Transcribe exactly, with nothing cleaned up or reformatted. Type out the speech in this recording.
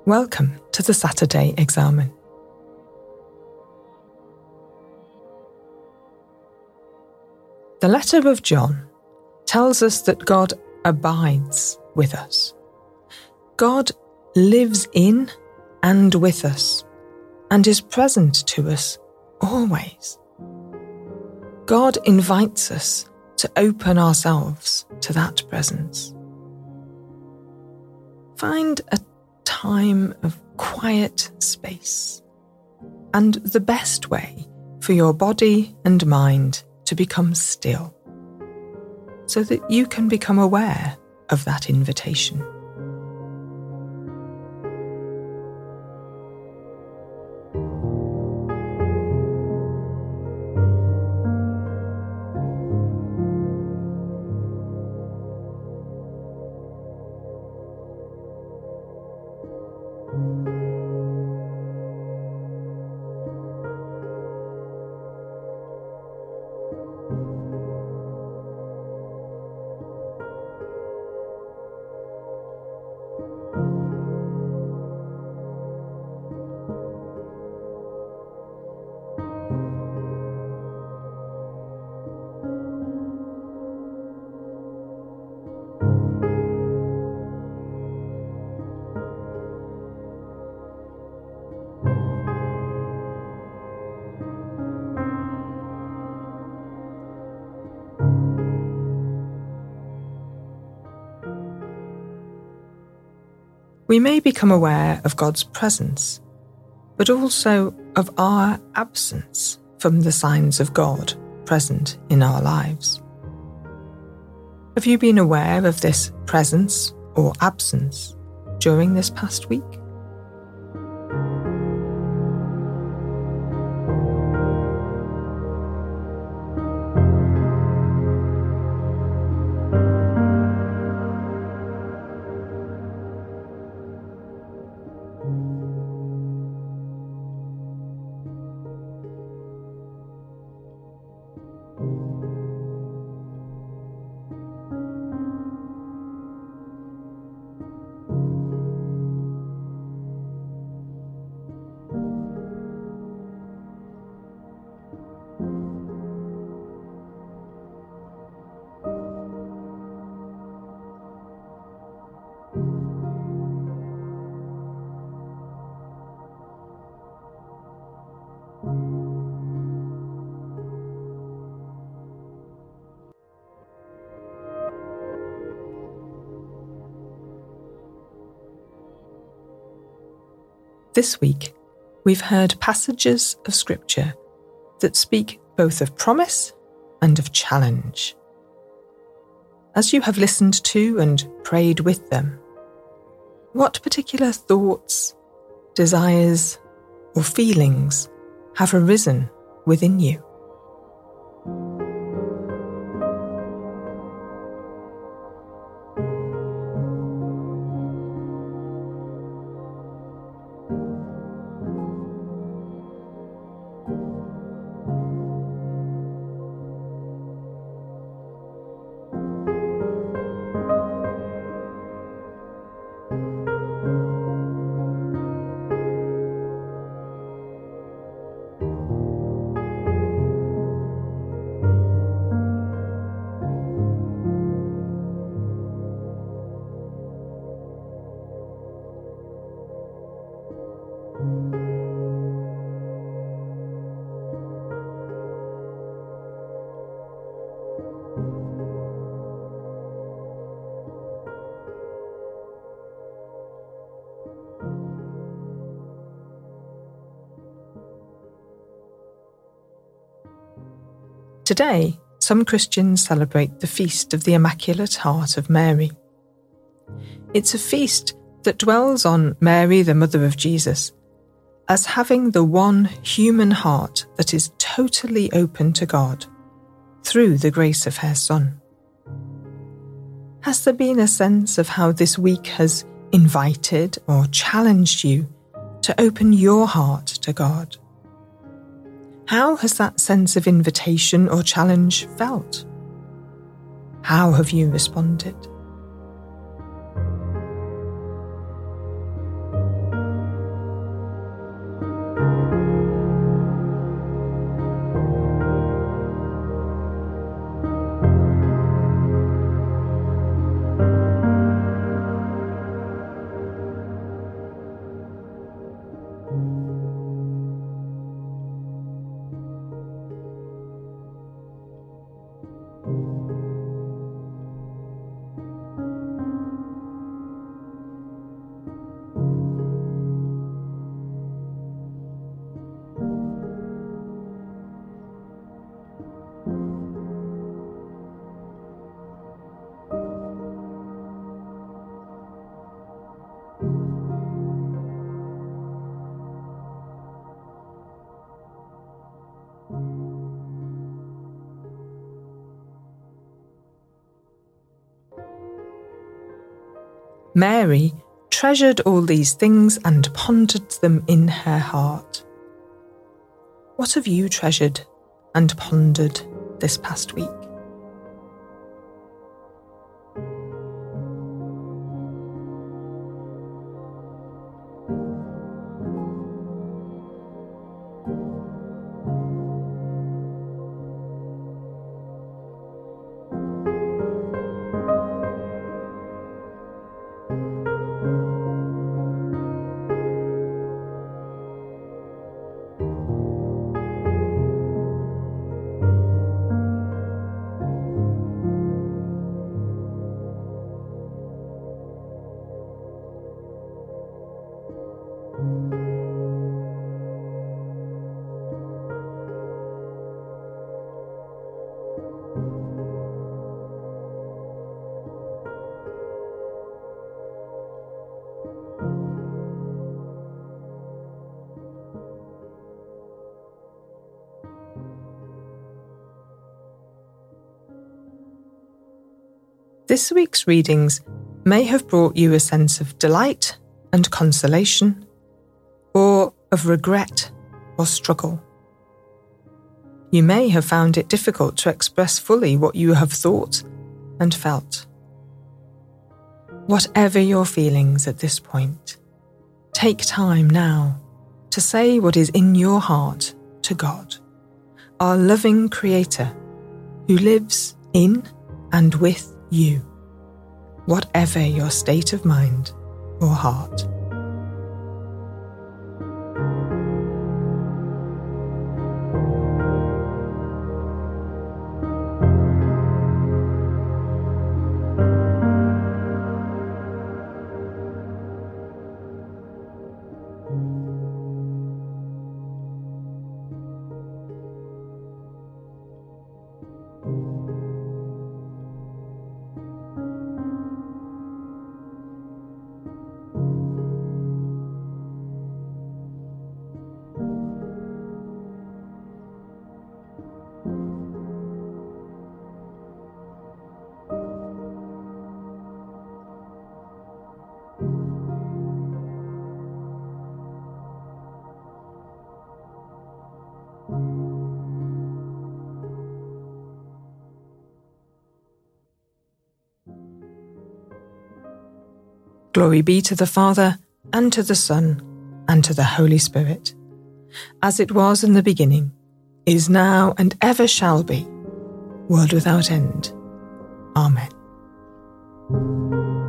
Welcome to the Saturday Examen. The letter of John tells us that God abides with us. God lives in and with us and is present to us always. God invites us to open ourselves to that presence. Find a time of quiet space and the best way for your body and mind to become still, so that you can become aware of that invitation. We may become aware of God's presence, but also of our absence from the signs of God present in our lives. Have you been aware of this presence or absence during this past week? This week, we've heard passages of Scripture that speak both of promise and of challenge. As you have listened to and prayed with them, what particular thoughts, desires, or feelings have arisen within you? Today, some Christians celebrate the Feast of the Immaculate Heart of Mary. It's a feast that dwells on Mary, the mother of Jesus, as having the one human heart that is totally open to God through the grace of her Son. Has there been a sense of how this week has invited or challenged you to open your heart to God? How has that sense of invitation or challenge felt? How have you responded? Mary treasured all these things and pondered them in her heart. What have you treasured and pondered this past week? This week's readings may have brought you a sense of delight and consolation, or of regret or struggle. You may have found it difficult to express fully what you have thought and felt. Whatever your feelings at this point, take time now to say what is in your heart to God, our loving Creator, who lives in and with you, whatever your state of mind or heart. Glory be to the Father, and to the Son, and to the Holy Spirit, as it was in the beginning, is now, and ever shall be, world without end. Amen.